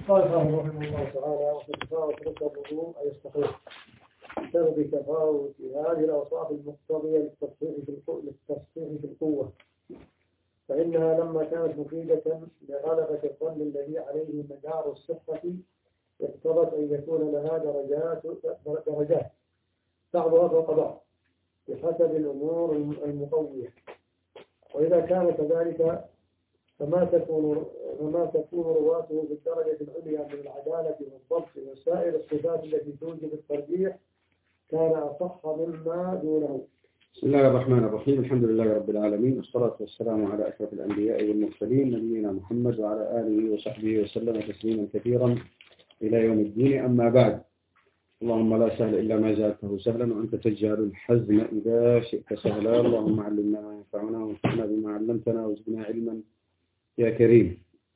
قال رحمه الله تعالى: وفي تفاوت رتب الوضوء أي يستقيم بسبب تفاوت هذه الأوصاف المقتضية للتصحيح في القوة، فإنها لما كانت مفيدة لغلبة الظن الذي عليه مدار الصحة اقتضت أن يكون لها درجات بعضها فوق بعض بحسب الأمور المقوية. وإذا كان كذلك فما تكون رواته بالدرجة العليا من العدالة والضبط وسائر الصفات التي توجب الترجيح كان أصح مما دونه. بسم الله الرحمن الرحيم. الحمد لله رب العالمين، والصلاة والسلام على أشرف الأنبياء والمرسلين نبينا محمد وعلى آله وصحبه وسلم تسليما كثيرا إلى يوم الدين. أما بعد، اللهم لا سهل إلا ما جعلته سهلا وأنت تجعل الحزن إذا شئت سهلا. اللهم علمنا ما ينفعنا وانفعنا بما علمتنا وزدنا علما يا كريم.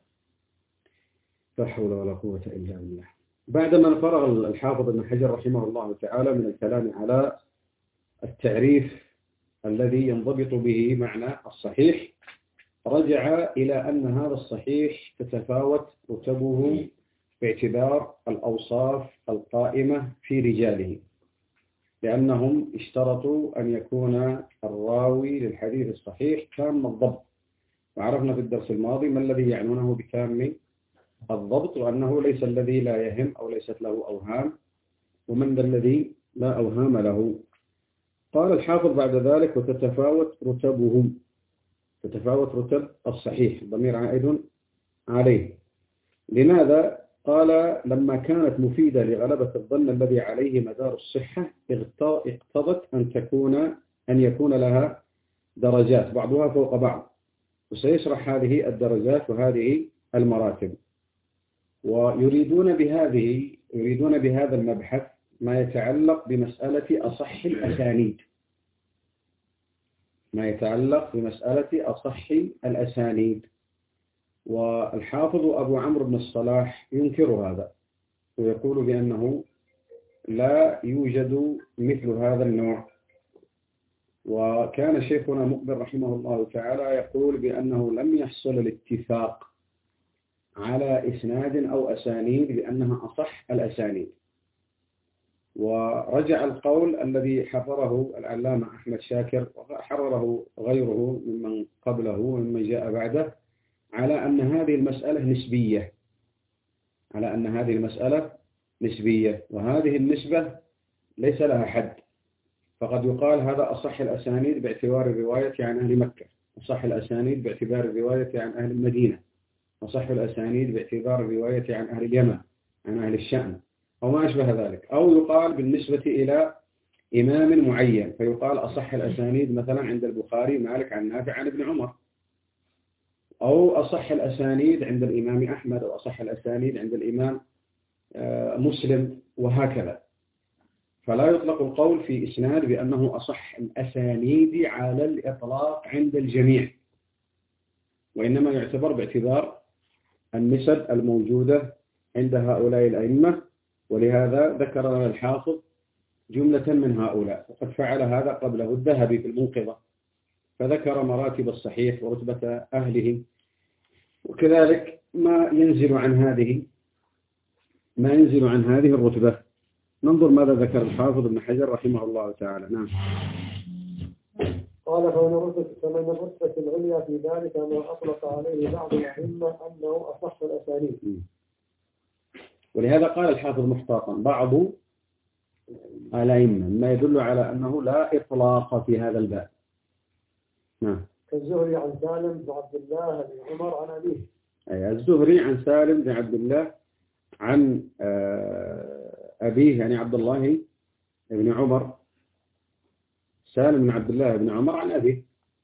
لا حول ولا قوة إلا بالله. بعدما فرغ الحافظ ابن حجر رحمه الله تعالى من الكلام على التعريف الذي ينضبط به معنى الصحيح، رجع إلى أن هذا الصحيح تتفاوت رتبه باعتبار الأوصاف القائمة في رجاله، لأنهم اشترطوا أن يكون الراوي للحديث الصحيح تام الضبط. وعرفنا في الدرس الماضي ما الذي يعنونه بتام الضبط، وأنه ليس الذي لا يهم أو ليست له أوهام، ومن الذي لا أوهام له. قال الحافظ بعد ذلك: وتتفاوت رتبه، تتفاوت رتب الصحيح، ضمير عائد عليه. لماذا؟ قال: لما كانت مفيدة لغلبة الظن الذي عليه مدار الصحة اقتضت أن يكون لها درجات بعضها فوق بعض، وسيشرح هذه الدرجات وهذه المراتب. ويريدون بهذا المبحث ما يتعلق بمسألة أصح الأسانيد، والحافظ أبو عمرو بن الصلاح ينكر هذا ويقول بأنه لا يوجد مثل هذا النوع. وكان شيخنا مقبل رحمه الله تعالى يقول بأنه لم يحصل الاتفاق على إسناد أو أسانيد بأنها أصح الأسانيد. ورجع القول الذي حرره العلامة أحمد شاكر وحرره غيره ممن قبله ومن جاء بعده على أن هذه المسألة نسبية، وهذه النسبة ليس لها حد. فقد يقال هذا أصح الأسانيد باعتبار الرواية عن أهل مكة، أصح الأسانيد باعتبار الرواية عن أهل المدينة، أصح الأسانيد باعتبار الرواية عن أهل اليمن، عن أهل الشام، أو ما أشبه ذلك. أو يقال بالنسبة إلى إمام معين، فيقال أصح الأسانيد مثلا عند البخاري مالك عن نافع عن ابن عمر، أو أصح الأسانيد عند الإمام أحمد، أو أصح الأسانيد عند الإمام مسلم، وهكذا. فلا يطلق القول في إسناد بأنه أصح الأسانيد على الإطلاق عند الجميع، وإنما يعتبر باعتبار النسب الموجودة عند هؤلاء الأئمة. ولهذا ذكر الحافظ جملة من هؤلاء، وقد فعل هذا قبله الذهبي في المنقذة، فذكر مراتب الصحيح ورتبة أهله، وكذلك ما ينزل عن هذه الرتبة. ننظر ماذا ذكر الحافظ ابن حجر رحمه الله تعالى. نعم. قال: فمن الرتبة العليا في ذلك ما أطلق عليه بعض الأئمة أنه أصح الأسانيد. ولهذا قال الحافظ محتاطا بعض الأئمة، ما يدل على أنه لا إطلاق في هذا الباب. نعم. كالزهري عن سالم بن عبد الله بن عمر عن أبيه. أي الزهري عن سالم بن عبد الله عن أبيه، يعني عبد الله بن عمر. سالم بن عبد الله بن عمر عن أبيه،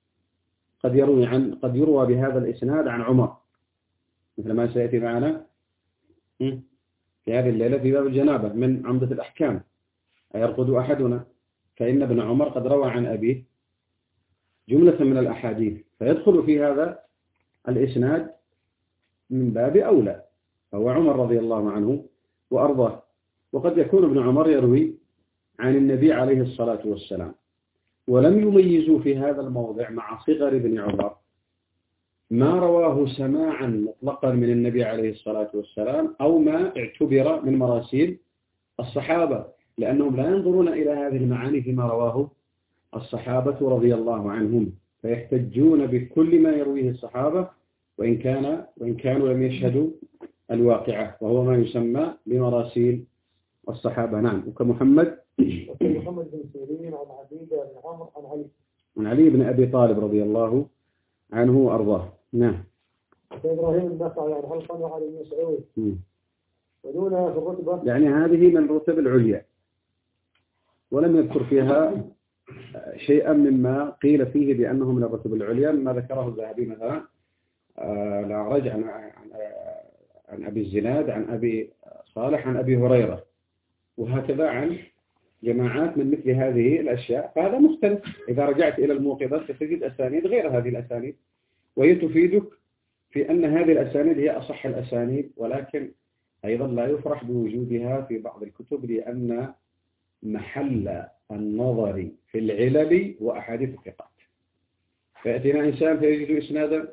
قد يروى بهذا الإسناد عن عمر، مثل ما سيأتي معنا في هذه الليلة في باب الجنابة من عمدة الأحكام: أيرقد أحدنا؟ فإن ابن عمر قد روى عن أبيه جملة من الأحاديث، فيدخل في هذا الإسناد من باب أولى، فهو عمر رضي الله عنه وأرضاه. وقد يكون ابن عمر يروي عن النبي عليه الصلاة والسلام، ولم يميزوا في هذا الموضع مع صغر ابن عمر، ما رواه سماعا مطلقا من النبي عليه الصلاة والسلام أو ما اعتبر من مراسيل الصحابة، لأنهم لا ينظرون إلى هذه المعاني فيما رواه الصحابة رضي الله عنهم، فيحتجون بكل ما يرويه الصحابة وإن كانوا لم يشهدوا الواقعة، وهو ما يسمى بمراسيل الصحابة. نعم. وكمحمد بن سيرين عن عبيدة بن عمرو عن علي بن أبي طالب رضي الله عنه وأرضاه. نعم. إبراهيم النخعي عن علقمة عن ابن مسعود ودونها في الرتبة، يعني هذه من الرتب العليا، ولم يذكر فيها شيئا مما قيل فيه بأنه من الرتب العليا، مما ذكره الذهبي مثلا الأعرج عن أبي الزناد عن أبي صالح عن أبي هريرة، وهكذا عن جماعات من مثل هذه الأشياء. فهذا مختلف. إذا رجعت إلى الموقظات ستجد أسانيد غير هذه الأسانيد، وهي تفيدك في أن هذه الأسانيد هي أصح الأسانيد، ولكن أيضا لا يفرح بوجودها في بعض الكتب، لأن محل النظر في العلل وأحاديث الثقات. فيأتينا إنسان فيجد إسنادا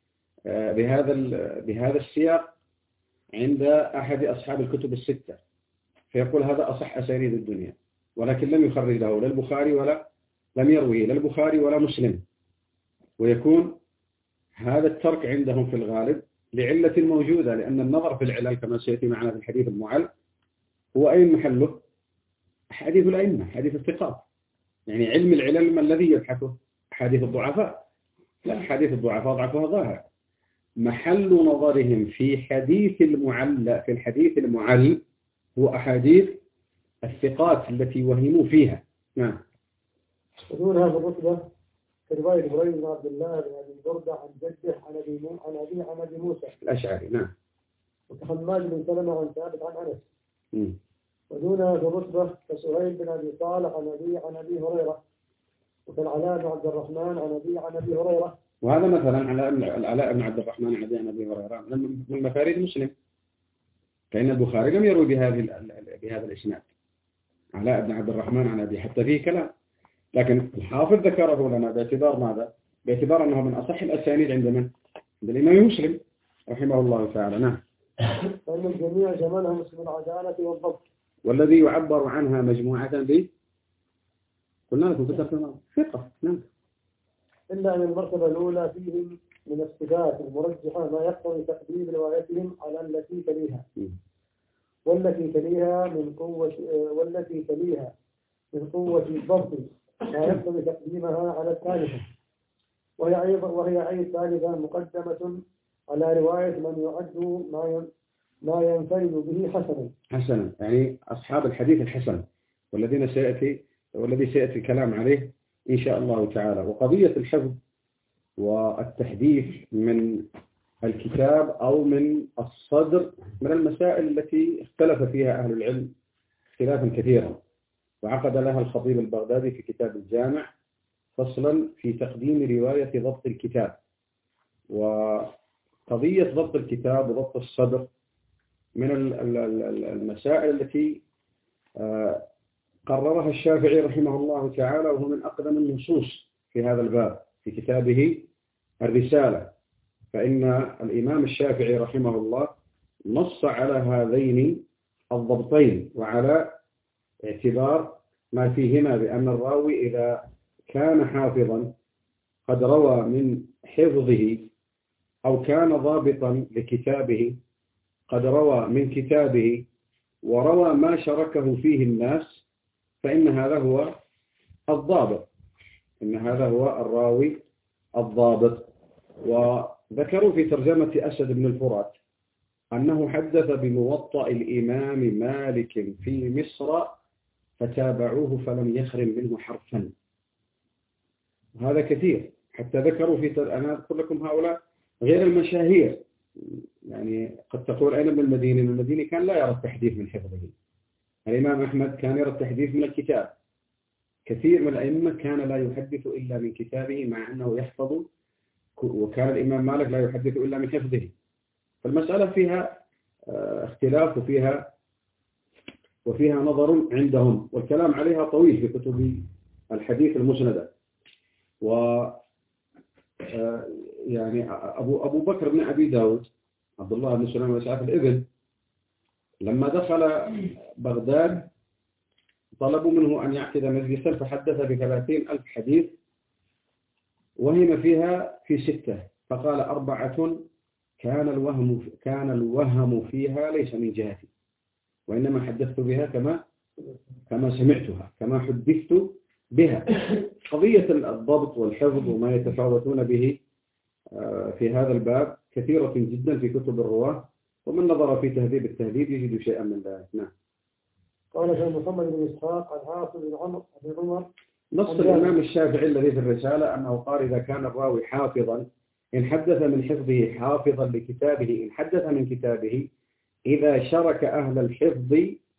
بهذا السياق عند أحد أصحاب الكتب الستة، فيقول هذا أصح أسانيد الدنيا، ولكن لم يخرج له لا البخاري ولا لم يرويه لا البخاري ولا مسلم، ويكون هذا الترك عندهم في الغالب لعلة موجودة، لأن النظر في العلل كما سيأتي معنا في الحديث المعل هو أين محله؟ حديث الأئمة، حديث الثقات. يعني علم العلل ما الذي يبحثه؟ حديث الضعفاء؟ لا، حديث الضعفاء ضعفها ظاهر. محل نظرهم في الحديث المعل هو أحاديث الثقات التي وهموا فيها. نعم. ودونها في الرتبة كرواية إبراهيم بن عبد الله بن أبي بردة عن جده عن أبي موسى الأشعري. نعم. وكحماد بن سلمة عن ثابت عن أنس. ودونها في الرتبة كسهيل بن أبي صالح عن أبي هريرة، وكالعلاء بن عبد الرحمن عن أبي هريرة. وهذا مثلا العلاء بن عبد الرحمن عن أبي هريرة من مفاريد مسلم، فإن البخاري لم يروي بهذا الإسناد علاء بن عبد الرحمن عن أبي، حتى فيه كلام، لكن الحافظ ذكره لنا باعتبار ماذا؟ باعتبار أنه من أصح الأسانيد عند من؟ عند الإمام مسلم رحمه الله تعالى. نعم. فإن الجميع شملها مسلم العدالة والضبط، والذي يعبر عنها مجموعة قلنا لكم كتبنا ثقة. نعم. إلا أن المرتبة الأولى فيهم من الصفات المرجحة ما يقتضي تقديم روايتهم على التي تليها، والتي تليها من قوة الضبط ما يقتضي تقديمها على الثالثة، وهي أي الثالثة مقدمة على رواية من يعد ما ينفرد به حسنا. يعني أصحاب الحديث الحسن، والذي سيأتي الكلام عليه إن شاء الله تعالى. وقضية الحفظ والتحديث من الكتاب أو من الصدر من المسائل التي اختلف فيها أهل العلم اختلافا كثيرا، وعقد لها الخطيب البغدادي في كتاب الجامع فصلا في تقديم رواية ضبط الكتاب. وقضية ضبط الكتاب وضبط الصدر من المسائل التي قررها الشافعي رحمه الله تعالى، وهو من أقدم النصوص في هذا الباب في كتابه الرسالة. فإن الإمام الشافعي رحمه الله نص على هذين الضبطين، وعلى اعتبار ما فيهما بأن الراوي إذا كان حافظا قد روى من حفظه، أو كان ضابطا لكتابه قد روى من كتابه وروى ما شركه فيه الناس، فإن هذا هو الضابط، إن هذا هو الراوي الضابط. وذكروا في ترجمة أسد بن الفرات أنه حدث بموطأ الإمام مالك في مصر فتابعوه فلم يخرم منه حرفا. هذا كثير، حتى ذكروا أنا أذكر لكم هؤلاء غير المشاهير. يعني قد تقول أين ابن المديني؟ ابن المديني كان لا يرى التحديث من حفظه. الإمام أحمد كان يرى التحديث من الكتاب. كثير من الأئمة كان لا يحدث إلا من كتابه مع أنه يحفظ، وكان الإمام مالك لا يحدث إلا من حفظه. فالمسألة فيها اختلاف وفيها نظر عندهم، والكلام عليها طويل في كتب الحديث المسندة. يعني أبو بكر بن أبي داود عبد الله بن سليمان بن إسحاق الابن لما دخل بغداد طلبوا منه أن يعقد مجلسا فحدث ب30,000 حديث وهم فيها في 6 فقال 4 كان الوهم فيها ليس من جهتي وإنما حدثت بها كما سمعتها كما حدثت بها. قضية الضبط والحفظ وما يتفاوتون به في هذا الباب كثيرة جدا في كتب الرواة، ومن نظر في تهذيب التهذيب يجد شيئا من ذلك. نعم. قال شيخ محمد بن إسحاق الحافظ بن عمر نص الإمام الشافعي الذي في الرسالة أنه قال إذا كان الراوي حافظا إن حدث من حفظه حافظا لكتابه إن حدث من كتابه إذا شرك أهل الحفظ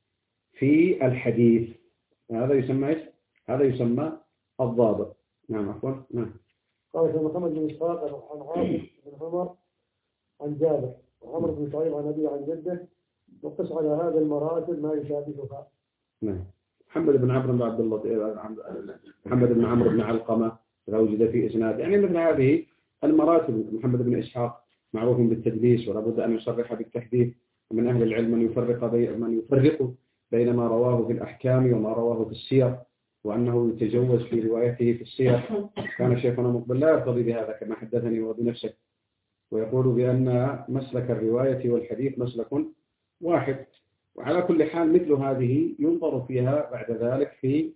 في الحديث هذا يسمى هذا يسمى الضابط. نعم عفوا. نعم. قال شيخ محمد بن إسحاق عن عاصم بن عمر عن جابر وعمر بن شعيب عن أبيه عن جده وقس على هذا المراتب ما يشابهها. نعم. محمد بن عمرو بن عبد الله محمد بن عمرو بن علقمة إذا وجد في إسناد يعني مثل هذه المراتب. محمد بن إسحاق معروف بالتدليس ولا بد أن يصرح بالتحديث، ومن أهل العلم من يفرق بين ما رواه في الأحكام وما رواه في السير وأنه يتجوز في روايته في السير. كان شيخنا مقبل لا يرتضي بهذا كما حدثني وبنفسه ويقول بأن مسلك الرواية والحديث مسلك واحد. وعلى كل حال مثل هذه ينظر فيها بعد ذلك في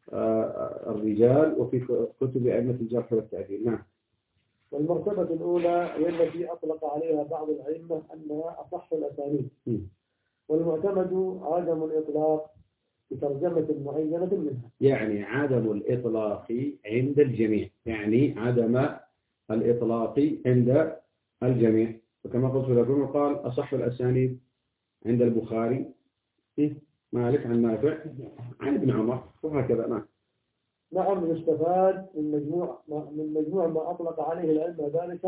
الرجال وفي كتب أئمة الجرح والتعديل. نعم. والمرتبة الأولى هي التي أطلق عليها بعض الأئمة أنها أصح الأسانيد، والمعتمد عدم الإطلاق بترجمة معينة منها. يعني عدم الإطلاق عند الجميع، يعني عدم الإطلاق عند الجميع. وكما قلت لكم قال أصح الأسانيد عند البخاري مالك عن نافع عن ابن عمر وهكذا. نعم. نعم. يستفاد من مجموع ما أطلق عليه العلم ذلك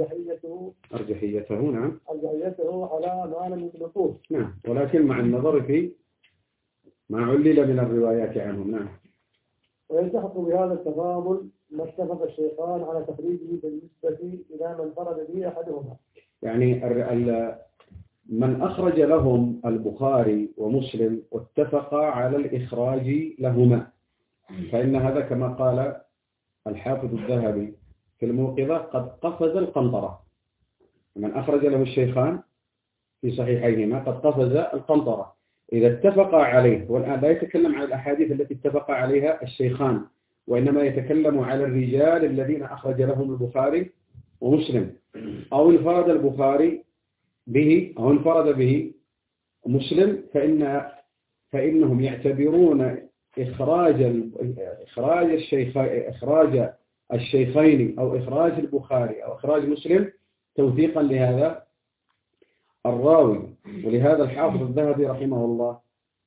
أرجحيته. نعم. أرجحيته على ما لم يطلقوه. نعم. ولكن مع النظر في ما علل من الروايات عنهم. نعم. ويلتحق بهذا التفاضل ما اتفق الشيخان على تخريجه بالنسبة إلى من فرد به أحدهما. يعني من أخرج لهم البخاري ومسلم واتفقا على الإخراج لهما فإن هذا كما قال الحافظ الذهبي في الموقظة قد قفز القنطرة. من أخرج له الشيخان في صحيحيهما قد قفز القنطرة إذا اتفقا عليه. والآن لا يتكلم عن الأحاديث التي اتفقا عليها الشيخان وإنما يتكلم على الرجال الذين أخرج لهم البخاري ومسلم أو انفرد البخاري به أو انفرد به مسلم فإنهم يعتبرون إخراج الشيخين أو إخراج البخاري أو إخراج مسلم توثيقا لهذا الراوي. ولهذا الحافظ الذهبي رحمه الله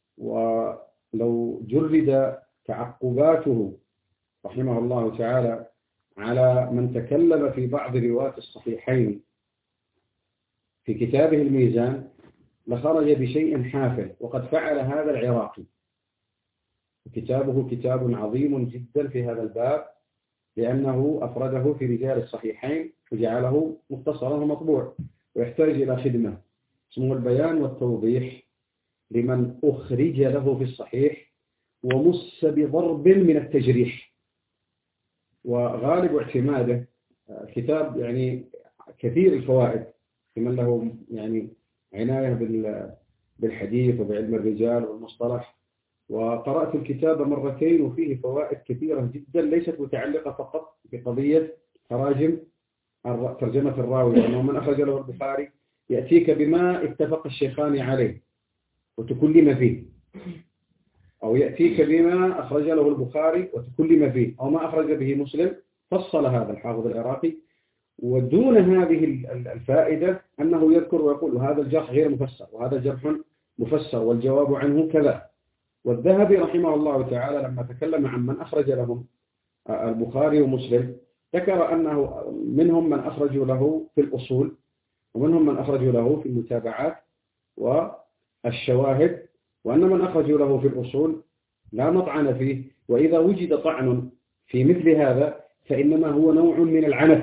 ولو جرد تعقباته رحمه الله تعالى على من تكلم في بعض رواة الصحيحين في كتابه الميزان لخرج بشيء حافل، وقد فعل هذا العراقي. كتابه كتاب عظيم جدا في هذا الباب لأنه أفرده في رجال الصحيحين وجعله مختصرا ومطبوع ويحتاج إلى خدمة اسمه البيان والتوضيح لمن أخرج له في الصحيح ومس بضرب من التجريح. وغالب اعتماده كتاب يعني كثير الفوائد لمن له يعني عناية بالحديث وبعلم الرجال والمصطلح. وقرأت الكتاب مرتين وفيه فوائد كثيرة جدا ليست متعلقة فقط بقضية ترجمة الراوي، لأنه من أخرج له البخاري يأتيك بما اتفق الشيخان عليه وتكلم فيه، أو يأتيك بما أخرج له البخاري وتكلم فيه، أو ما أخرج به مسلم. فصل هذا الحافظ العراقي ودون هذه الفائدة أنه يذكر ويقول هذا الجرح غير مفسر وهذا الجرح مفسر والجواب عنه كذا. والذهبي رحمه الله تعالى لما تكلم عن من أخرج لهم البخاري ومسلم ذكر أنه منهم من أخرجوا له في الأصول ومنهم من أخرجوا له في المتابعات والشواهد، وأن من أخرجوا له في الأصول لا مطعن فيه. وإذا وجد طعن في مثل هذا فإنما هو نوع من العنف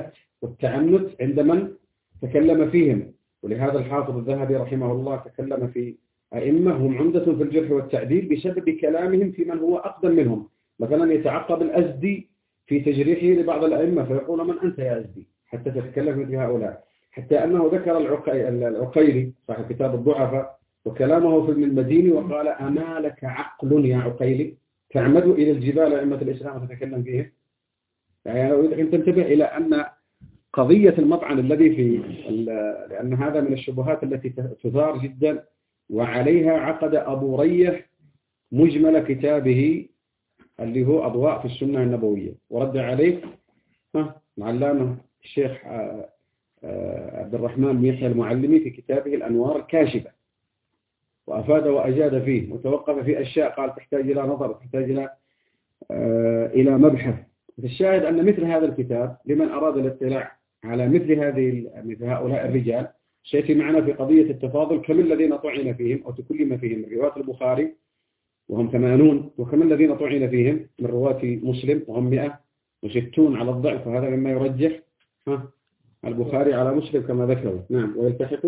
والتعنت عند من تكلم فيهم. ولهذا الحافظ الذهبي رحمه الله تكلم في أئمة هم عمدة في الجرح والتعديل بسبب كلامهم في من هو أقدم منهم. مثلا يتعقب الأزدي في تجريحه لبعض الأئمة فيقول من أنت يا أزدي حتى تتكلم مثل هؤلاء، حتى أنه ذكر العقيلي صاحب كتاب الضعفاء وكلامه في ابن المديني وقال أما لك عقل يا عقيلي تعمد إلى الجبال أئمة الإسلام وتتكلم فيه. يعني لو أن تنتبه إلى أن قضية المطعن الذي في لأن هذا من الشبهات التي تثار جدا، وعليها عقد أبو ريح مجمل كتابه اللي هو أضواء في السنة النبوية، ورد عليه العلامة الشيخ عبد الرحمن بن يحيى المعلمي في كتابه الأنوار الكاشفة، وأفاد وأجاد فيه وتوقف في أشياء قال تحتاج إلى نظر، تحتاج إلى مبحث. الشاهد أن مثل هذا الكتاب لمن أراد الاطلاع على مثل هؤلاء الرجال سيأتي معنا في قضية التفاضل كم الذين طعن فيهم أو تكلم فيهم من رواة البخاري وهم 80، وكم الذين طعن فيهم من رواة مسلم وهم 160 على الضعف، وهذا مما يرجح البخاري على مسلم كما ذكروا. نعم. ويلتحق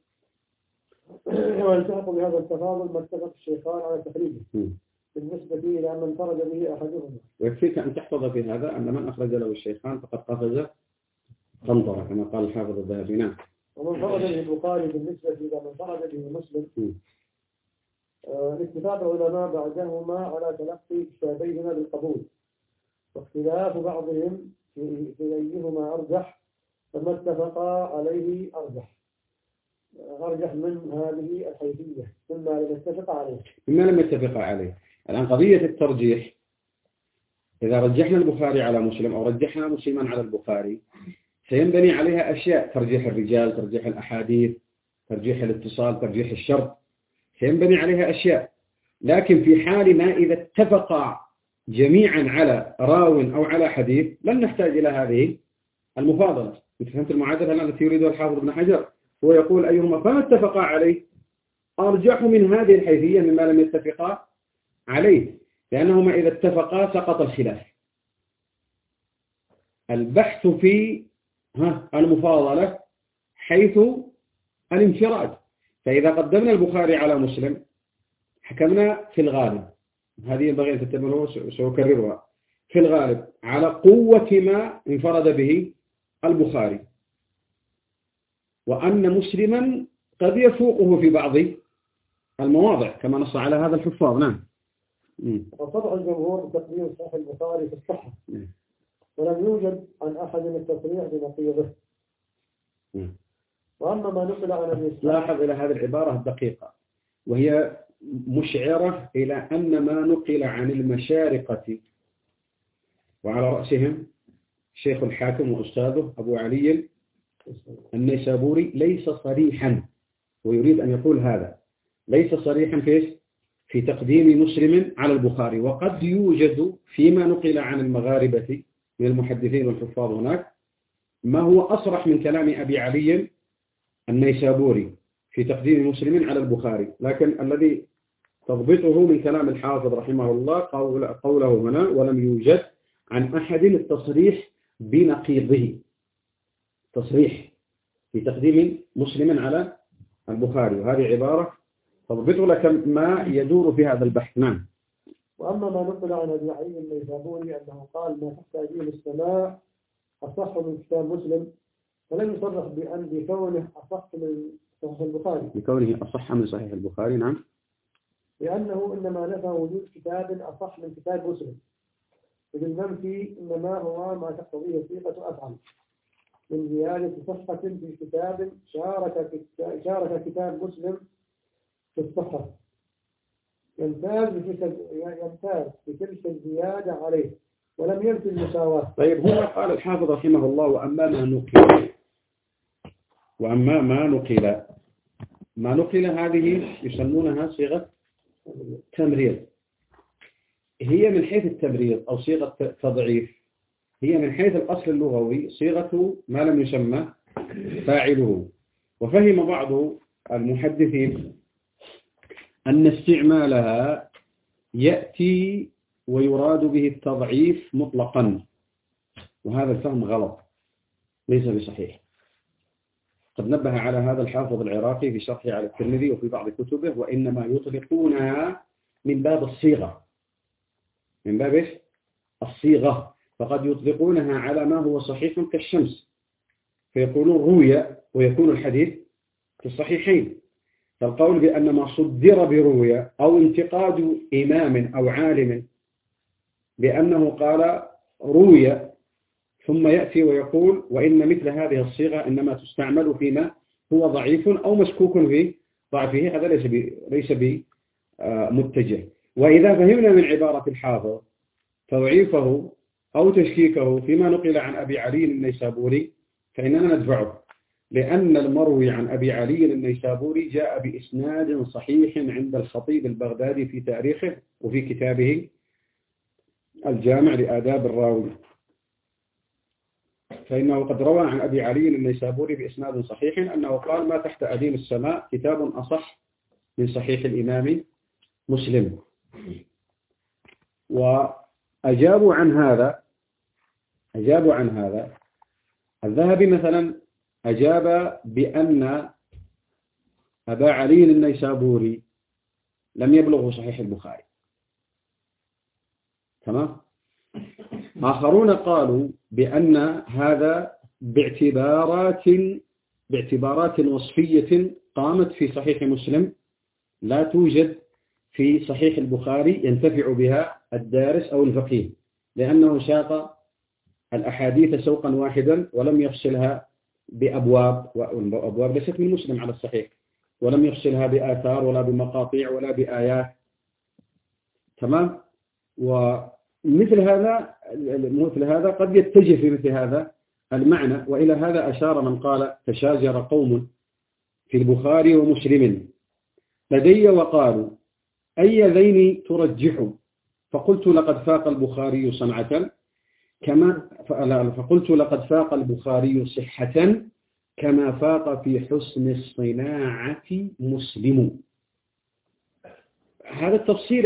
بهذا التفاضل ما اتفق الشيخان على تخريجه بالنسبة إلى من فرد به أحدهما. ويكفيك أن تحفظ في هذا أن من أخرج له الشيخان فقد قفز قنطرة كما قال الحافظ الذهبي. نعم. ومن فرد به البخاري بالنسبة إلى من فرد به مسلم اتفاق العلماء بعدهما على تلقي كتابيهما بالقبول، واختلاف بعضهم في أيهما أرجح، فما اتفقا عليه أرجح من هذه الحيثية مما لم يتفق عليه. الآن قضية الترجيح إذا رجحنا البخاري على مسلم أو رجحنا مسلما على البخاري سينبني عليها أشياء: ترجيح الرجال، ترجيح الأحاديث، ترجيح الاتصال، ترجيح الشرط، سينبني عليها أشياء. لكن في حال ما إذا اتفقا جميعا على راو أو على حديث لن نحتاج إلى هذه المفاضلة. أنت فهمت المعادلة التي يريدها الحافظ ابن حجر؟ هو يقول أيهما فما اتفقا عليه أرجح من هذه الحيثية مما لم يتفقا عليه، لأنهما إذا اتفقا سقط الخلاف. البحث في المفاضلة حيث الانفراد. فإذا قدمنا البخاري على مسلم حكمنا في الغالب، هذه ينبغي أن تتبعوها سأكررها، في الغالب على قوة ما انفرد به البخاري، وأن مسلما قد يفوقه في بعض المواضع كما نص على هذا الحفاظ. نعم. وطبع الجمهور تقديم صحيح البخاري في الصحة، ولم يوجد عن أحد التصريح بنقيضه. وأما ما نقل عن ابن إسحاق، لاحظ إلى هذه العبارة الدقيقة وهي مشعرة إلى أن ما نقل عن المشارقة وعلى رأسهم شيخ الحاكم وأستاذه أبو علي النيسابوري ليس صريحا، ويريد أن يقول هذا ليس صريحا في تقديم مسلم على البخاري. وقد يوجد فيما نقل عن المغاربة من المحدثين والحفاظ هناك ما هو أصرح من كلام أبي علي النيسابوري في تقديم مسلم على البخاري، لكن الذي تضبطه من كلام الحافظ رحمه الله قوله هنا ولم يوجد عن أحد التصريح بنقيضه، تصريح في تقديم مسلم على البخاري، وهذه عبارة تضبط لك ما يدور في هذا البحث. نعم. وأما ما نقل عن أبي علي النيسابوري أنه قال ما تحتاج إليه السماع أصح من كتاب مسلم، فلم يصرح بكونه أصح من صحيح البخاري، بكونه أصح من صحيح البخاري. نعم. لأنه إنما نفى وجود كتاب أصح من كتاب مسلم، إذ المنفي إنما هو ما تقتضيه الثقة أفعل من زيادة صحة في كتاب شارك كتاب مسلم في الصحة، يمتاز بتلك الزيادة عليه ولم ينفي المساواة. طيب هنا قال الحافظ رحمه الله وأما ما نقل هذه يسمونها صيغة تمريض. هي من حيث التمريض أو صيغة تضعيف، هي من حيث الأصل اللغوي صيغة ما لم يسمى فاعله. وفهم بعض المحدثين أن استعمالها يأتي ويراد به التضعيف مطلقا، وهذا الفهم غلط. ليس بصحيح. قد نبه على هذا الحافظ العراقي في شرحه على الترمذي وفي بعض كتبه، وإنما يطلقونها من باب الصيغة، من باب الصيغة، فقد يطلقونها على ما هو صحيح كالشمس فيقولون روي ويكون الحديث في الصحيحين. فالقول بأن ما صدر بروي أو انتقاد إمام أو عالم بأنه قال روي ثم يأتي ويقول وإن مثل هذه الصيغة إنما تستعمل فيما هو ضعيف أو مشكوك في ضعفه، هذا ليس بمتجه. وإذا فهمنا من عبارة الحافظ تضعيفه أو تشكيكه فيما نقل عن أبي علي النيسابوري فإننا ندفعه، لأن المروي عن أبي علي النيسابوري جاء بإسناد صحيح عند الخطيب البغدادي في تاريخه وفي كتابه الجامع لآداب الراوي، فإنه قد روى عن أبي علي النيسابوري بإسناد صحيح أنه قال ما تحت أديم السماء كتاب أصح من صحيح الإمام مسلم. وأجابوا عن هذا الذهبي مثلا أجاب بأن أبا علي النيسابوري لم يبلغه صحيح البخاري. تمام. آخرون قالوا بأن هذا باعتبارات وصفية قامت في صحيح مسلم لا توجد في صحيح البخاري ينتفع بها الدارس أو الفقيه، لأنه ساق الأحاديث سوقا واحدا ولم يفصلها بأبواب، والأبواب ليست من مسلم على الصحيح، ولم يفصلها بآثار ولا بمقاطيع ولا بآيات. تمام. ومثل هذا قد يتجه في مثل هذا المعنى، وإلى هذا أشار من قال تشاجر قوم في البخاري ومسلم لدي وقالوا أي ذين ترجح، فقلت لقد فاق البخاري صنعة فقلت لقد فاق البخاري صحة كما فاق في حسن الصناعة مسلم. هذا التفصيل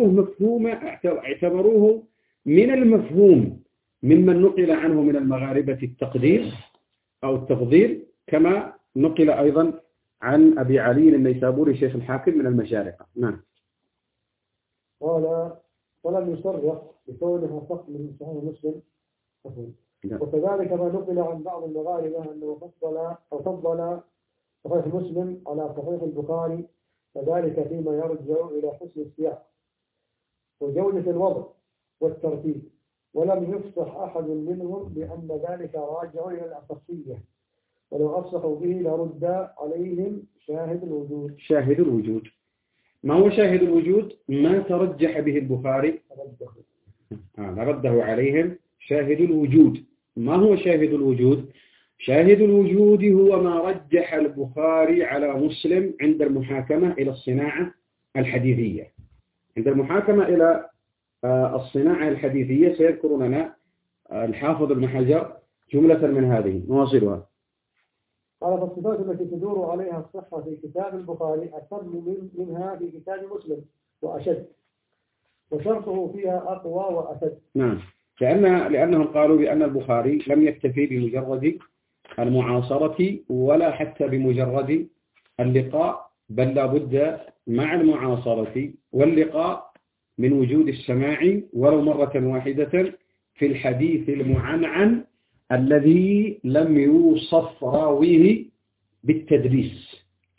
اعتبروه من المفهوم ممن نقل عنه من المغاربة التقدير أو التفضيل، كما نقل أيضا عن أبي علي النيسابوري شيخ الحاكم من المشارقة. نعم. قال ولم يصرح بكونها فقط من صحيح مسلم، وكذلك ما نقل عن بعض المغاربة أنه فضل صحيح مسلم على صحيح البخاري، فذلك فيما يرجع إلى حسن السياق وجودة الوضع والترتيب، ولم يفصح أحد منهم بأن ذلك راجع إلى الأخصية، ولو أفصحوا به لرد عليهم شاهد الوجود. ما هو شاهد الوجود؟ ما ترجح به البخاري رده عليهم شاهد الوجود. ما هو شاهد الوجود؟ شاهد الوجود هو ما رجح البخاري على مسلم عند المحاكمة إلى الصناعة الحديثية. عند المحاكمة إلى الصناعة الحديثية سيذكر لنا الحافظ ابن حجر جملة من هذه نواصلها. قال فالصفات التي تدور عليها الصحة في كتاب البخاري أتم منها في كتاب مسلم وأشد، وشرطه فيها أقوى وأشد. نعم، لأنهم قالوا بأن البخاري لم يكتفي بمجرد المعاصرة ولا حتى بمجرد اللقاء، بل لا بد مع المعاصرة واللقاء من وجود السماع ولو مرة واحدة في الحديث المعنعن الذي لم يوصف راويه بالتدليس،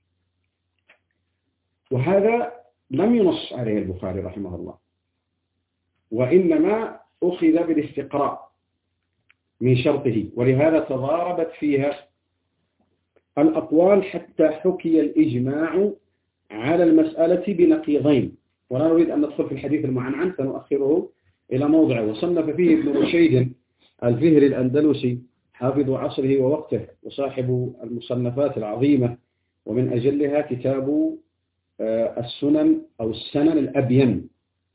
وهذا لم ينص عليه البخاري رحمه الله، وإنما أخذ بالاستقراء من شرطه، ولهذا تضاربت فيها الأقوال حتى حكي الإجماع على المسألة بنقيضين، ولا نريد أن ندخل في الحديث المعنعن سنؤخره إلى موضعه. وصنف فيه ابن رشيد الفهري الأندلسي حافظ عصره ووقته وصاحب المصنفات العظيمة، ومن أجلها كتاب السنن أو السنن الأبين،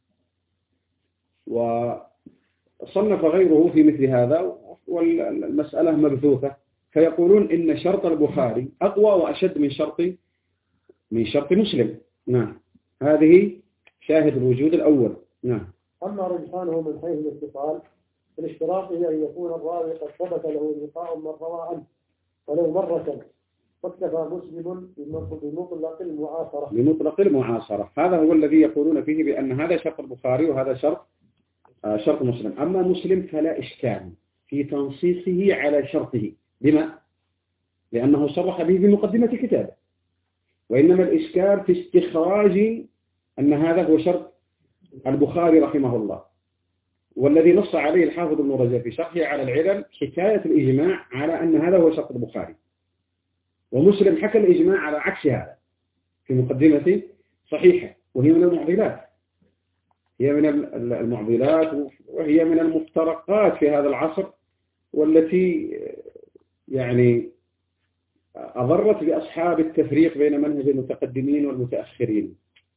وصنف غيره في مثل هذا، والمسألة مبثوثة، فيقولون إن شرط البخاري أقوى وأشد من شرط مسلم. نعم، هذه شاهد الوجود الأول. نعم. أما رجحانه من حيث الاتصال الاشتراط هي أن يكون الراوي قد ثبت له لقاء من روى عنه ولو مرة، واكتفى مسلم بمطلق المعاصرة. بمطلق المعاصرة، هذا هو الذي يقولون فيه بأن هذا شرط البخاري وهذا شرط مسلم. أما مسلم فلا إشكال في تنصيصه على شرطه. لما؟ لأنه صرح به في مقدمة كتابه، وإنما الإشكال في استخراج أن هذا هو شرط البخاري رحمه الله، والذي نص عليه الحافظ ابن رجب في شرحه على العلل حكاية الإجماع على أن هذا هو شرط البخاري، ومسلم حكى الإجماع على عكس هذا في مقدمة صحيحة، وهي من المعضلات، هي من المعضلات، وهي من المفترقات في هذا العصر، والتي يعني أضرت بأصحاب التفريق بين منهج المتقدمين والمتأخرين.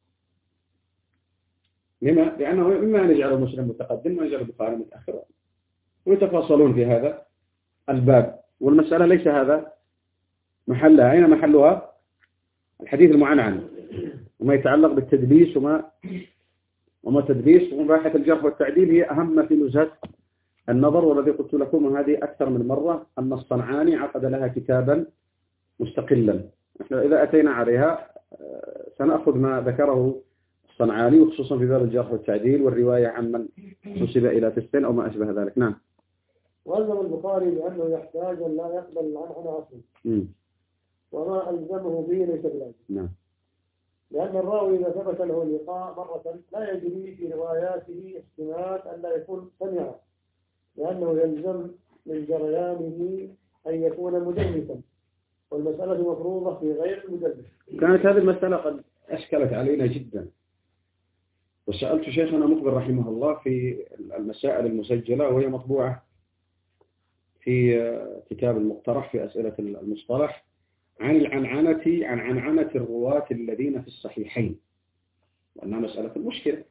لما؟ لأنه إما أن يجعل مسلم متقدم ويجعل البخاري متأخر، ويتفاصلون في هذا الباب، والمسألة ليس هذا محلها. أين محلها؟ الحديث المعنعن وما يتعلق بالتدليس وما تدليس ومباحث الجرح والتعديل هي أهم في نزهة النظر، والذي قلت لكم وهذه أكثر من مرة أن الصنعاني عقد لها كتابا مستقلا. إذا أتينا عليها سنأخذ ما ذكره الصنعاني، وخصوصا في باب الجرح والتعديل والرواية عن من نسب إلى فسق أو ما أشبه ذلك. نعم. وألزم البخاري لأنه يحتاج أن لا يقبل العنعنة أصلا، وما ألزمه به ليس بلازم. نعم. لأن الراوي إذا ثبت له اللقاء مرة لا يجري في رواياته احتمال أن لا يكون سمع، لأنه يلزم من جريانه أن يكون مدلسا، والمسألة مفروضة في غير المدلس. كانت هذه المسألة قد أشكلت علينا جدا، وسألت شيخنا مقبل رحمه الله في المسائل المسجلة، وهي مطبوعة في كتاب المقترح في أسئلة المصطلح، عن عنعنة الرواة الذين في الصحيحين، وأنها مسألة المشكلة.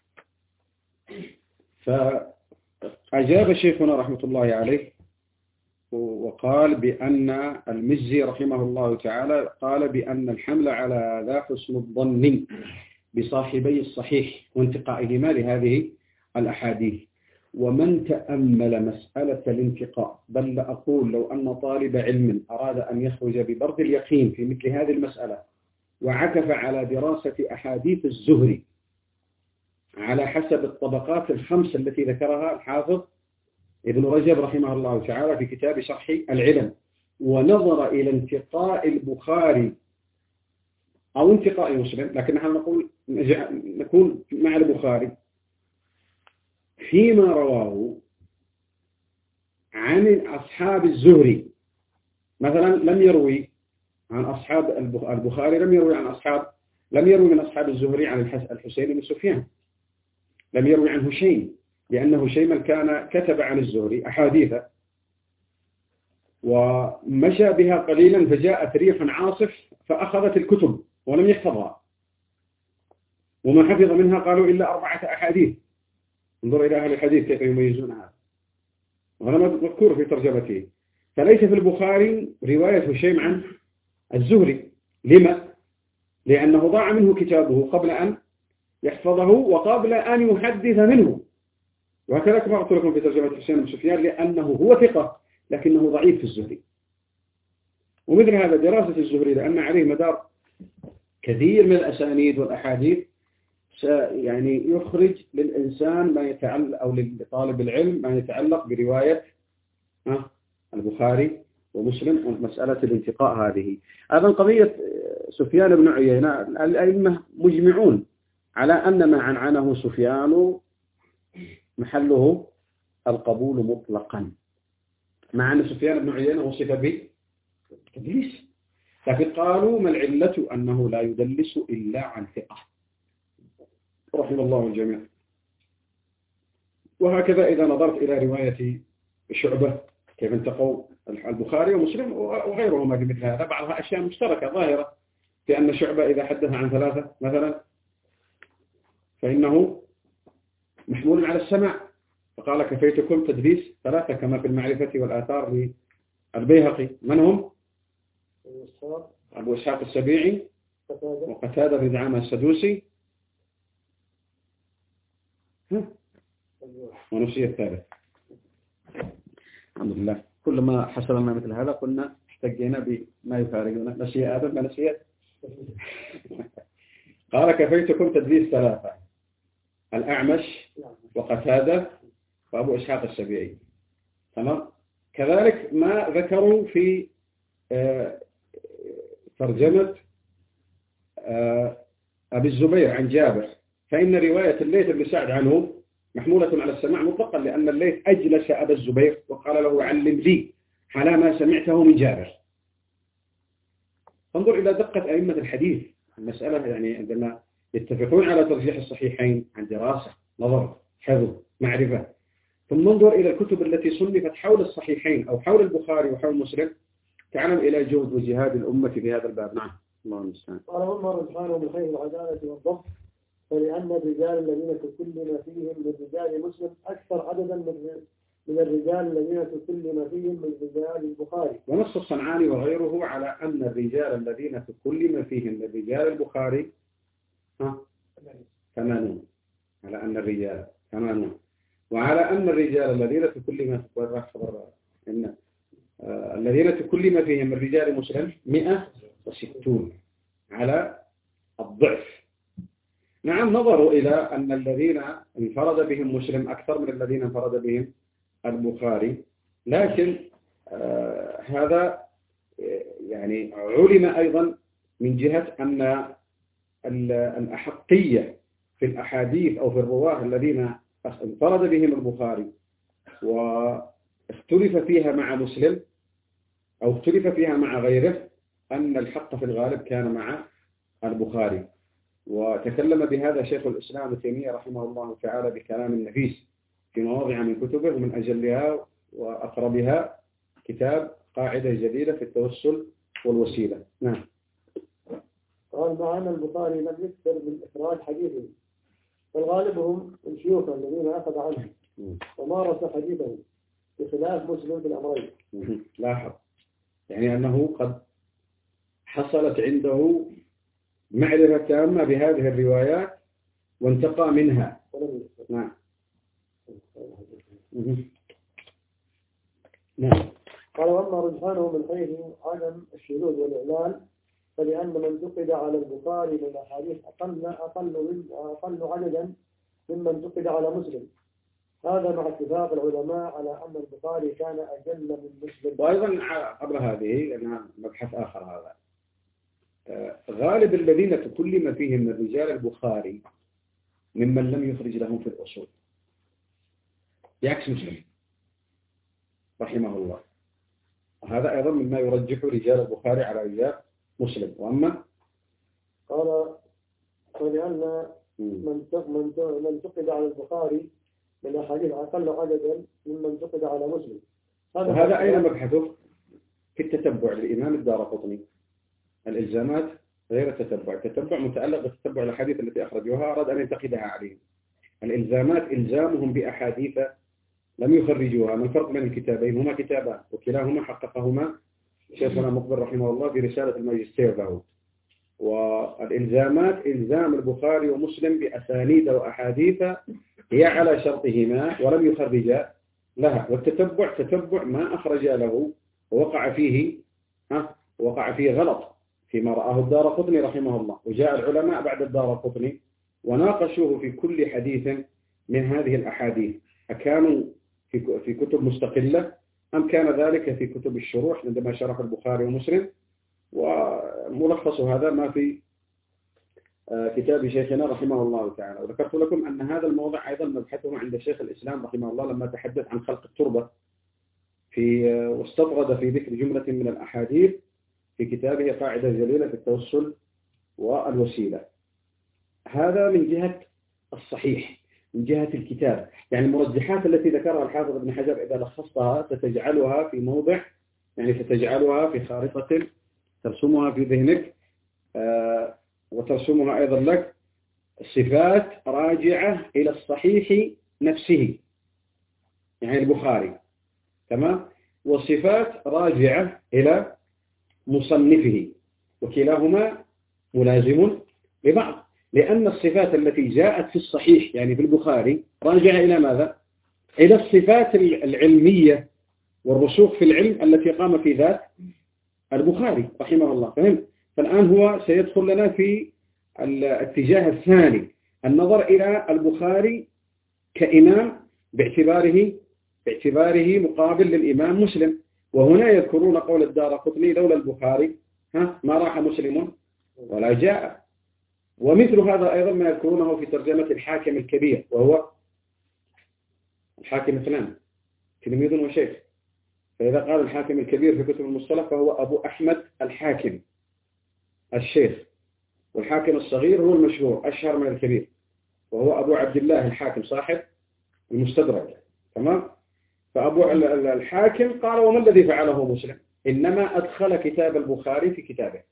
فأجاب شيخنا رحمة الله عليه وقال بأن المزي رحمه الله تعالى قال بأن الحمل على ذا حسن الظن بصاحبي الصحيح وانتقائهما لهذه الأحاديث. ومن تأمل مسألة الانتقاء، بل أقول لو أن طالب علم أراد أن يخرج ببرد اليقين في مثل هذه المسألة وعكف على دراسة أحاديث الزهري على حسب الطبقات الخمس التي ذكرها الحافظ ابن رجب رحمه الله تعالى في كتاب شرح العلل، ونظر إلى انتقاء البخاري أو انتقاء مسلم، لكن نحن نكون مع البخاري فيما رواه عن أصحاب الزهري. مثلا لم يروي عن أصحاب البخاري، لم يروي من أصحاب الزهري عن الحسين بن سفيان، لم يروي عن هشيم، لأن هشيم كان كتب عن الزهري أحاديث ومشى بها قليلا، فجاءت ريح عاصف فأخذت الكتب ولم يحفظها، وما حفظ منها قالوا إلا 4 أحاديث. انظر إلى أهل الحديث كيف يميزون هذا، وهذا مذكور في ترجمته. فليس في البخاري رواية هشيم عن الزهري. لما؟ لأنه ضاع منه كتابه قبل أن يحفظه وقبل أن يحدث منه، وهكذا كما قلت لكم في ترجمة حسين بن سفيان، لأنه هو ثقة لكنه ضعيف في الزهري. ومثل هذا دراسة الزهري لأن عليه مدار كثير من الأسانيد والأحاديث، يعني يخرج للإنسان ما يتعلق أو لطالب العلم ما يتعلق برواية البخاري ومسلم ومسألة الانتقاء هذه. أيضا قضية سفيان بن عيينة، الأئمة مجمعون على أن ما عنعنه سفيان محله القبول مطلقا، مع أن سفيان بن عيينة وصف بالتدليس، لكن قالوا ما العلة أنه لا يدلس إلا عن ثقة رحم الله الجميع. وهكذا إذا نظرت إلى رواية شعبة كيف انتقوا البخاري ومسلم وغيرهما في مثل هذا، بعضها أشياء مشتركة ظاهرة، في أن شعبة إذا حدث عن 3 مثلا فإنه محمول على السماع، فقال كفيتكم تدليس 3 كما في المعرفة والآثار للبيهقي. من هم؟ أبو إسحاق السبيعي وقتادة بن دعامة السدوسي ونسي الثالث الحمد لله. كل ما حصل لنا مثل هذا قلنا احتجينا بما يفارقنا. نسي آدم ما نسي. قال كفيتكم تدليس ثلاثة: الأعمش وقتادة وأبو إسحاق السبيعي. تمام. كذلك ما ذكروا في ترجمة أبي الزبير عن جابر، فإن رواية الليث بن سعد عنه محمولة على السماع مطلقا، لأن الليث أجلس أبا الزبير وقال له علم لي على ما سمعته من جابر. انظر إلى دقة أئمة الحديث. المسألة يعني عندما يتفقون على ترجيح الصحيحين عن دراسة، نظر، حفظ، معرفة، ثم انظر إلى الكتب التي صنفت حول الصحيحين أو حول البخاري وحول مسلم، تعلم إلى جهد وجهاد الأمة في هذا الباب. نعم. الله المستعان. قال عمر سبحانه من حيث العدالة والضبط، فلأن الرجال الذين تكلم فيهم من رجال مسلم أكثر عددا من الرجال الذين تكلم فيهم من رجال البخاري. ونص الصنعاني وغيره على أن الرجال الذين تكلم فيهم من رجال البخاري 80، على أن الرجال 80، وعلى أن الرجال الذين تكلم الذين تكلم فيهم من رجال مسلم 160 على الضعف. نعم. نظروا إلى أن الذين انفرد بهم مسلم أكثر من الذين انفرد بهم البخاري، لكن هذا يعني علم أيضا من جهة أن الأحقية في الأحاديث أو في الرواه الذين انفرد بهم البخاري واختلف فيها مع مسلم أو اختلف فيها مع غيره، أن الحق في الغالب كان مع البخاري. وتكلم بهذا شيخ الإسلام ابن تيمية رحمه الله تعالى بكلام نفيس في مواضع من كتبه، ومن أجلها وأقربها كتاب قاعدة جديدة في التوسل والوسيلة. نعم. قال مع أن البخاري لم يكثر من إخراج حديثه، فالغالب هم الشيوخ الذين أخذ عنهم ومارس حديثهم، بخلاف مسلم في الأمرين. لاحظ يعني أنه قد حصلت عنده معرفة تامة بهذه الروايات وانتقى منها. نعم. نعم. قال وأما رجحانه من حيث عدم الشذوذ والإعلان، فلأن من تقد على البخاري من الأحاديث أقل عددا ممن تقد على مسلم، هذا مع اتفاق العلماء على أن البخاري كان أجل من مسلم. وأيضا قبل هذه لأنها مبحث آخر، هذا غالب الذين تكلم فيهم من رجال البخاري ممن لم يخرج لهم في الأصول، بعكس مسلم رحمه الله. هذا أيضا مما يرجح رجال البخاري على رجال مسلم. وأما قال ولأن من تقد على البخاري من الحديث أقل عددا ممن تقد على مسلم. وهذا أين مبحثه؟ في التتبع للإمام الدارقطني. الإلزامات غير التتبع. التتبع متعلق بالتتبع الأحاديث التي أخرجوها أراد أن ينتقدها عليهم. الإلزامات إلزامهم بأحاديث لم يخرجوها. ما الفرق بين الكتابين؟ هما كتابان وكلاهما حققهما شيخنا مقبل رحمه الله في رسالة الماجستير له. والإلزامات إلزام البخاري ومسلم بأسانيد وأحاديث هي على شرطهما ولم يخرجا لها. والتتبع تتبع ما أخرج له ووقع فيه غلط فيما رآه الدارقطني رحمه الله. وجاء العلماء بعد الدارقطني وناقشوه في كل حديث من هذه الأحاديث، أكانوا في كتب مستقلة أم كان ذلك في كتب الشروح عندما شرح البخاري ومسلم. وملخص هذا ما في كتاب شيخنا رحمه الله تعالى. وذكرت لكم أن هذا الموضع أيضا مبحثه عند شيخ الإسلام رحمه الله لما تحدث عن خلق التربة واستطرد في ذكر جملة من الأحاديث في كتابه قاعدة جليلة في التوسل والوسيلة. هذا من جهة الصحيح، من جهة الكتاب. يعني المرجحات التي ذكرها الحافظ ابن حجر إذا لخصتها ستجعلها في موضع، يعني ستجعلها في خارطة ترسمها في ذهنك وترسمها أيضا لك. صفات راجعة إلى الصحيح نفسه يعني البخاري، تمام، وصفات راجعة إلى مصنفه، وكلاهما ملازم لبعض، لأن الصفات التي جاءت في الصحيح يعني في البخاري راجعة إلى ماذا؟ إلى الصفات العلمية والرسوخ في العلم التي قام في ذات البخاري رحمه الله. فهم؟ فالآن هو سيدخل لنا في الاتجاه الثاني، النظر إلى البخاري كإمام باعتباره مقابل للإمام مسلم. وهنا يذكرون قول الدارقطني لولا البخاري ما راح مسلم ولا جاء. ومثل هذا أيضا ما يذكرونه في ترجمة الحاكم الكبير، وهو الحاكم اثنان تلميذ وشيخ. فإذا قال الحاكم الكبير في كتب المصطلح فهو أبو أحمد الحاكم الشيخ، والحاكم الصغير هو المشهور أشهر من الكبير، وهو أبو عبد الله الحاكم صاحب المستدرك. تمام؟ فأبو الحاكم قال وما الذي فعله مسلم؟ إنما أدخل كتاب البخاري في كتابه.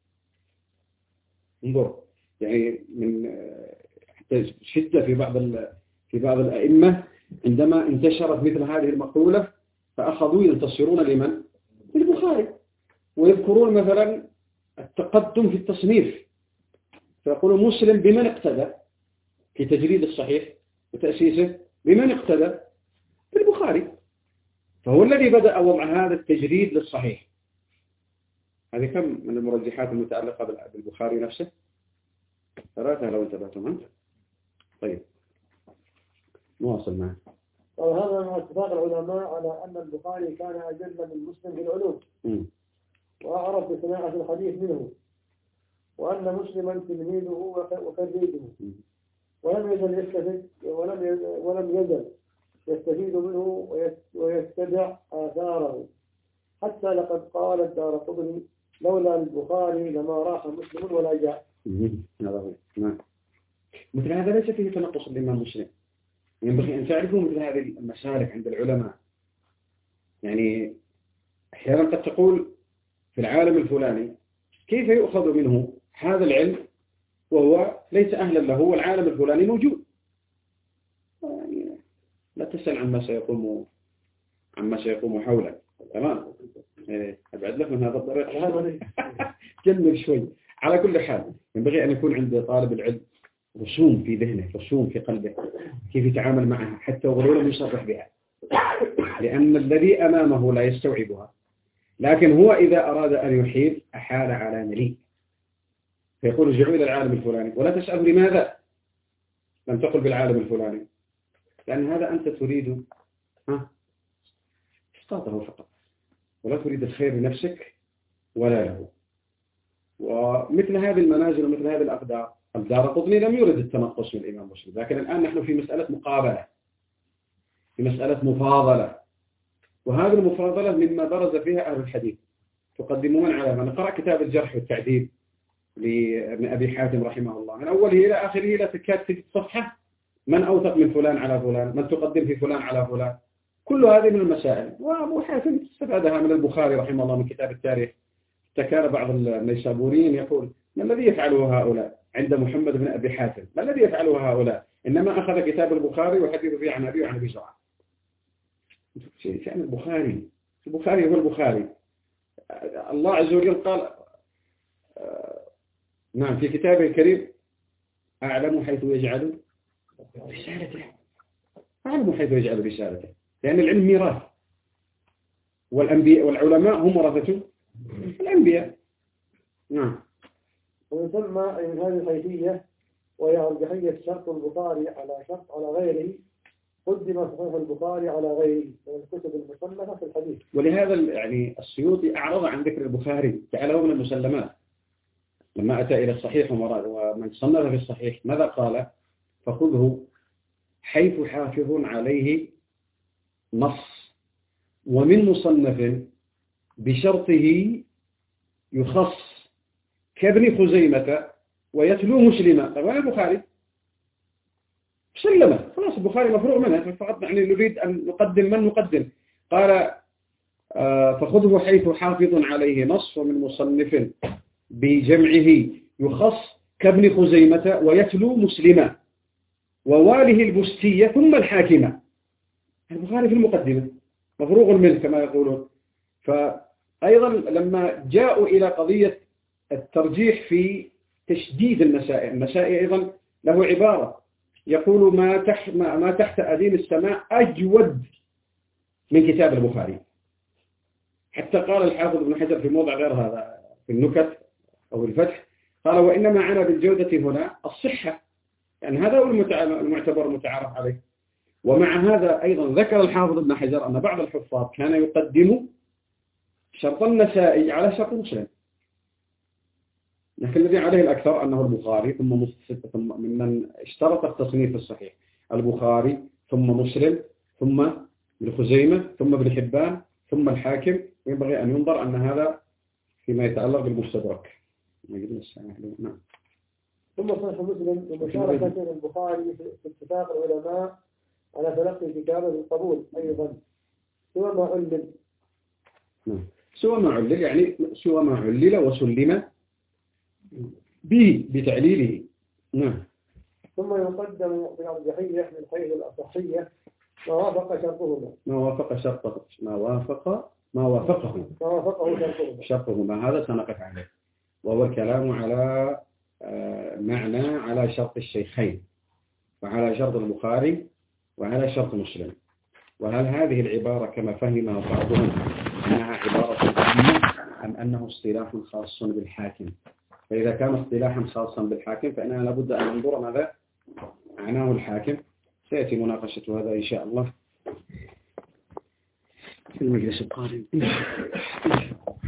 انظر، يعني من حتى شدة في بعض الأئمة عندما انتشرت مثل هذه المقولة فأخذوا ينتصرون لمن؟ للبخاري، ويذكرون مثلا التقدم في التصنيف، فيقولون مسلم بمن اقتدى في تجريد الصحيح وتأسيسه؟ بمن اقتدى؟ بالبخاري، فهو الذي بدأ وضع هذا التجريد للصحيح. هذه كم من المرجحات المتعلقة بالبخاري نفسه؟ 3 لو انتبهتم أنت. طيب نواصل معه. وهذا مع اتفاق العلماء على أن البخاري كان أجل من مسلم في العلوم وأعرف بصناعة الحديث منه، وأن مسلما تلميذه وخريجه، ولم يزل يستفيد منه ويتبع آثاره، حتى لقد قال الدارقطني لولا البخاري لما راح مسلم ولا جاء. هذا هو. نعم. مثل هذا ليس فيه تنقص الإمام مسلم، ينبغي أن تعرفوا مثل هذه المسالك عند العلماء. يعني أحيانا قد تقول في العالم الفلاني كيف يؤخذ منه هذا العلم وهو ليس أهلا له، والعالم الفلاني موجود. يعني لا تسأل عما سيقوم حوله. تمام؟ أبعد لك من هذا الطريق جنب شوي. على كل حال ينبغي أن يكون عند طالب العلم رسوم في ذهنه، رسوم في قلبه، كيف يتعامل معها حتى ولو لم يصرح بها، لأن الذي أمامه لا يستوعبها. لكن هو إذا أراد أن يحيل أحال على مليء، فيقول ارجعوا إلى العالم الفلاني، ولا تسأل لماذا لم تقل بالعالم الفلاني، لأن هذا أنت تريد إسقاطه فقط، ولا تريد الخير لنفسك ولا له. ومثل هذه المنازل ومثل هذه الأقدار، الدارقطني لم يرد التنقص من الإمام مسلم، لكن الآن نحن في مسألة مقابلة، في مسألة مفاضلة، وهذه المفاضلة مما برز فيها أهل الحديث. تقدمون على من قرأ كتاب الجرح والتعديل لابن أبي حاتم رحمه الله من أوله إلى آخره لا تكاد تجد صفحة من أوثق من فلان على فلان، من تقدم في فلان على فلان، كل هذه من المسائل. وأبو حاتم استفادها من البخاري رحمه الله من كتاب التاريخ. كان بعض النيسابوريين يقول ما الذي يفعله هؤلاء عند محمد بن أبي حاتم؟ ما الذي يفعله هؤلاء؟ إنما أخذ كتاب البخاري وحديث فيه عن أبي وعن أبي زرعة. شأن البخاري هو البخاري. الله عز وجل قال نعم في كتابه الكريم أعلم حيث يجعل رسالته، أعلم حيث يجعل رسالته، لأن العلم ميراث، والأنبياء والعلماء هم ورثة الأنبياء. نعم. ومن ثم من هذه الحيثية وهي أرجحية شرط البخاري على شرط على غيره، قدم صحيح البخاري على غيره من الكتب المصنفة في الحديث. ولهذا يعني السيوطي أعرض عن ذكر البخاري، جعله من المسلمات لما أتى إلى الصحيح ومن صنف في الصحيح ماذا قال؟ فخذه حيث حافظ عليه نص، ومن مصنف بشرطه يخص كابن خزيمة ويتلو مسلمة. طبعا البخاري سلمه خلاص، البخاري مفروغ منه، فقط يعني نريد أن نقدم من نقدم. قال فخذه حيث حافظ عليه نص، ومن مصنف بجمعه يخص كابن خزيمة ويتلو مسلمة وواله البستية ثم الحاكمة. البخاري في المقدمة مفروغ منه كما يقولون. فأيضا لما جاءوا إلى قضية الترجيح في تشديد المسائل أيضا له عبارة يقول ما تحت أديم السماء أجود من كتاب البخاري. حتى قال الحافظ ابن حجر في موضع غير هذا في النكت أو الفتح، قال وإنما عنا بالجودة هنا الصحة، يعني هذا هو المعتبر المتعارف عليه. ومع هذا أيضا ذكر الحافظ ابن حجر أن بعض الحفاظ كان يقدم شرط النسائي على شرط مسلم، لكن الذي عليه الأكثر أنه البخاري ثم ممن اشترط التصنيف الصحيح البخاري ثم مسلم ثم ابن خزيمة ثم ابن حبان ثم الحاكم. ينبغي أن ينظر أن هذا فيما يتعلق بالمستدرك. نعم. ثم صحيح مسلم ومشاركة البخاري في اتفاق العلماء على تلقي كتابه القبول أيضا سوى ما علل. سوى ما علل يعني سوى ما علل وسلم به بتعليله. نعم. ثم يقدم بالأرجحية من حيث الأصحية ما وافق شرطهما. ما وافقه شرطهما هذا سنقف عليه، وهو الكلام على معنى على شرط الشيخين وعلى شرط البخاري وعلى شرط مسلم. وهل هذه العبارة كما فهمها بعضهم أنها عبارة عامة أم أنه اصطلاح خاص بالحاكم؟ فإذا كان اصطلاحا خاصا بالحاكم فإننا لابد أن ننظر ماذا معناه الحاكم. سيأتي مناقشة هذا إن شاء الله في المجلس القادم.